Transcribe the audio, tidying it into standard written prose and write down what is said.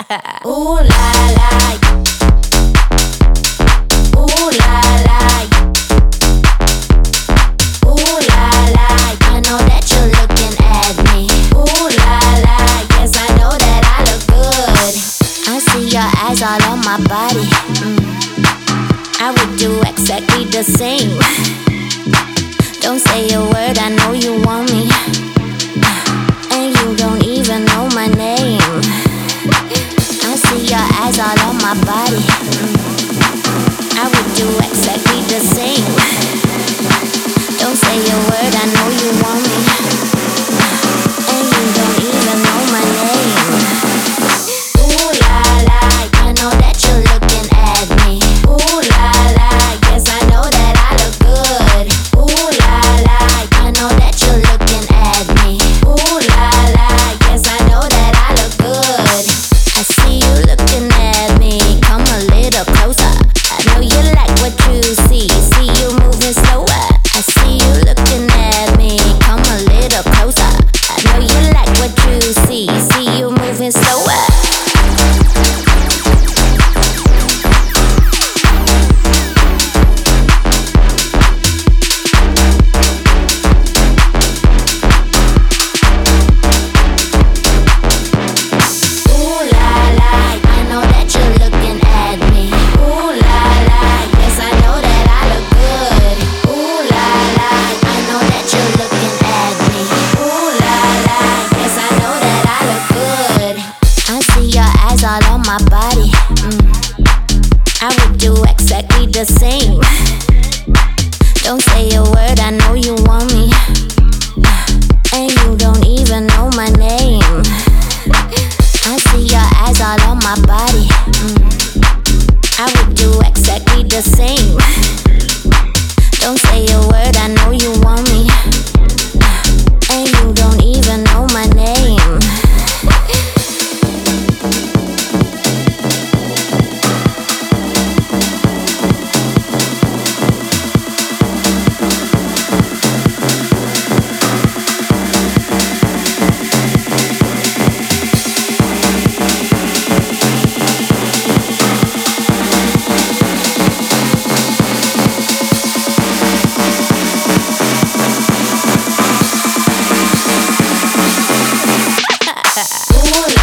Ooh la la, ooh la la, ooh la la. I know that you're looking at me. Ooh la la, yes I know that I look good. I see your eyes all on my body. I would do exactly the same. Don't say a word, I know you want me, and you don't even know my name. I see your eyes all on my body. I would do exactly the same. Don't say a word, I know you want me, and you don't even know my name. Ooh la la, I know that you're looking at me. Ooh la la, yes I know that I look good. Ooh la la, I know that you're looking at me. Ooh la la, yes I know that I look good. I see you looking at me, come a little closer. I know you like what you see you moving slower. I see you looking at me, come a little closer. I know you like what you see you moving slower. All on my body. I would do exactly the same. Don't say a word, I know you want me, and you don't even know my name. I see your eyes all on my body. I would do exactly the same. Don't say a word, I know you want me, and you don't even know my name. Ooh